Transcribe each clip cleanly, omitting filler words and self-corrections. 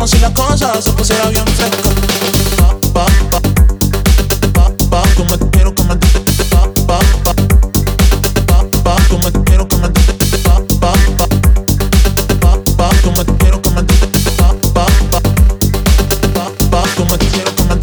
como si la cosa se pusiera bien fresca. Tú me quiero comer. Tú me quiero comer. Tú me quiero comer. Tú me quiero comer.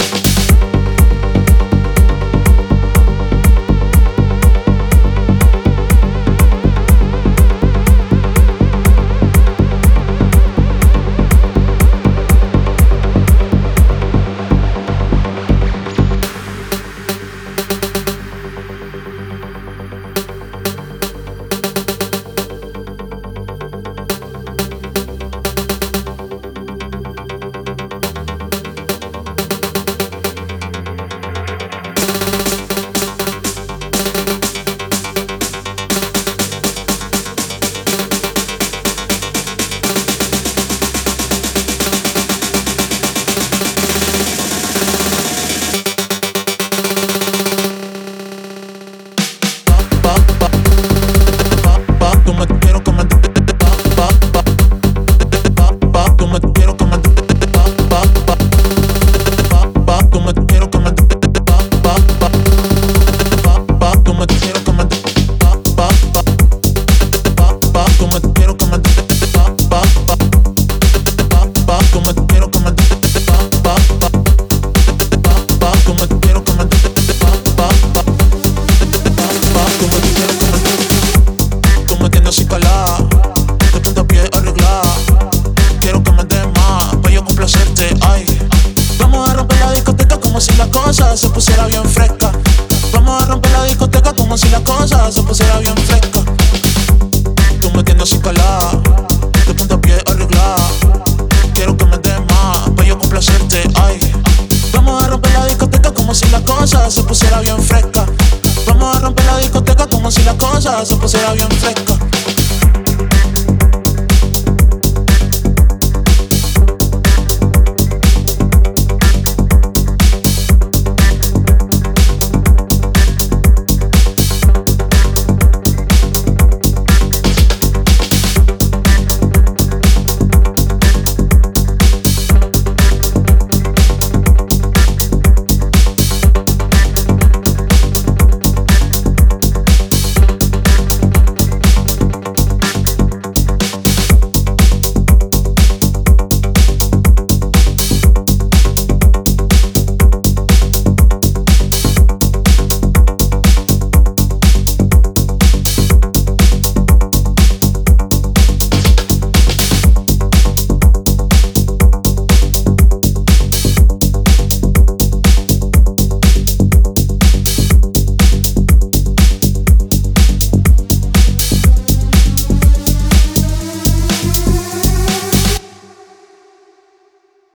Se pusiera bien fresca. Vamos a romper la discoteca como si la cosa se pusiera bien fresca. Tú me tienes así calada, de punta a pie arreglada. Quiero que me des más, pa' yo complacerte, ay. Vamos a romper la discoteca como si la cosa se pusiera bien fresca. Vamos a romper la discoteca como si la cosa se pusiera bien fresca.